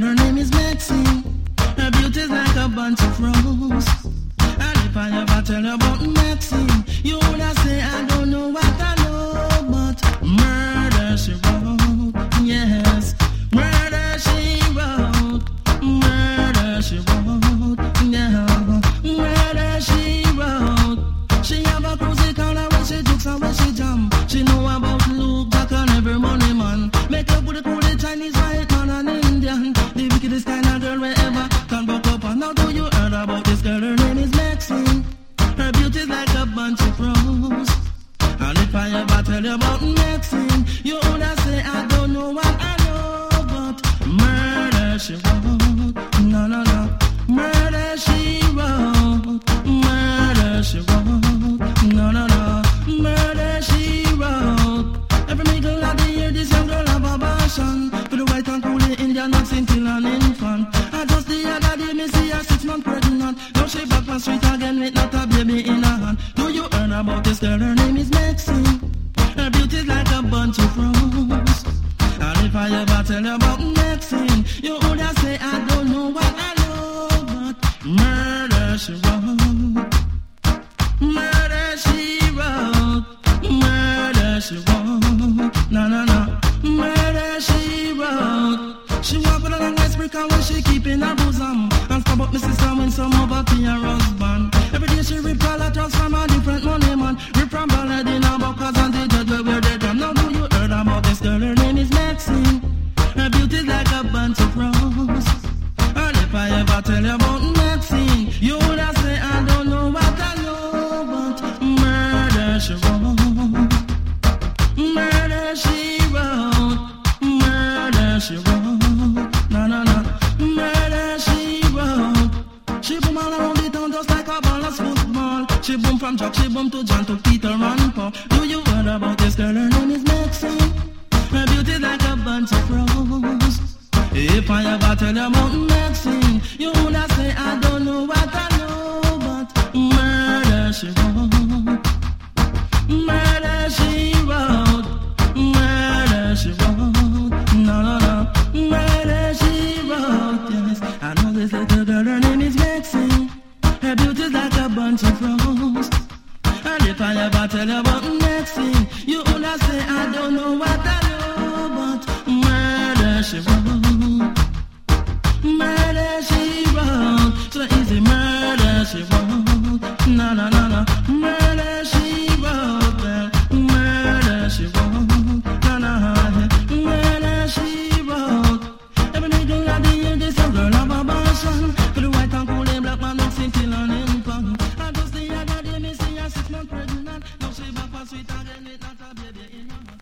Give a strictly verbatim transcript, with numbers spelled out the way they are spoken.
her name is Maxine. Her beauty's like a bunch of roses. And if I ever tell you about Maxine, you would say I don't know what I know, but murder she wrote, yes. Murder she wrote, murder she wrote, yeah. Murder she wrote. She have a cruisy corner where she jukes and where she jam. She know about Luke, Jack and every money man. Make up with the cool Chinese, white man and Indian. The wickedest kind of girl wherever can buck up. And now do you heard about this girl? Her name is Maxine. Her beauty's like a bunch of roses. And if I ever tell you about Maxine, you would say I don't know what I know, but murder she wrote. No, no, no. Murder she wrote. Murder she wrote. No, no, no. Murder she wrote. Every middle of the year, this young girl have a passion for the white and cool Indian, not till an infant. I just the other day, me see her six months pregnant. Now she back on street again with not a baby in her hand. Do you heard about this girl? Her name is Maxine. Her beauty's like a bunch of roses. And if I ever tell you about Maxine, you would say I don't know what I know, but murder she wrote. Murder she wrote. Murder she wrote. No, no, no. Murder she wrote. She walk with a long ice brick and when she keep in her bosom. And stab up my sister when some over to her husband. Every day she rip all her drugs from a different money man. Rip from ballad in her buckles and the judge where wear the drum. Now do you heard about this girl? Her name is Maxine. Her beauty's like a bunch of roses. And if I ever tell you about Maxine, you would say I don't know what I know, but murder she wrote. Murder she wrote. Murder she wrote. No, no, no. Murder she wrote. She boom all around the town just like a ball of football. She boom from Jack, she boom to John, to Peter and Paul. Do you heard about this girl? Her name is Maxine. Her beauty's like a bunch of roses. If I ever tell you about Maxine, you would say I don't know what I know, but murder she wrote. Murder she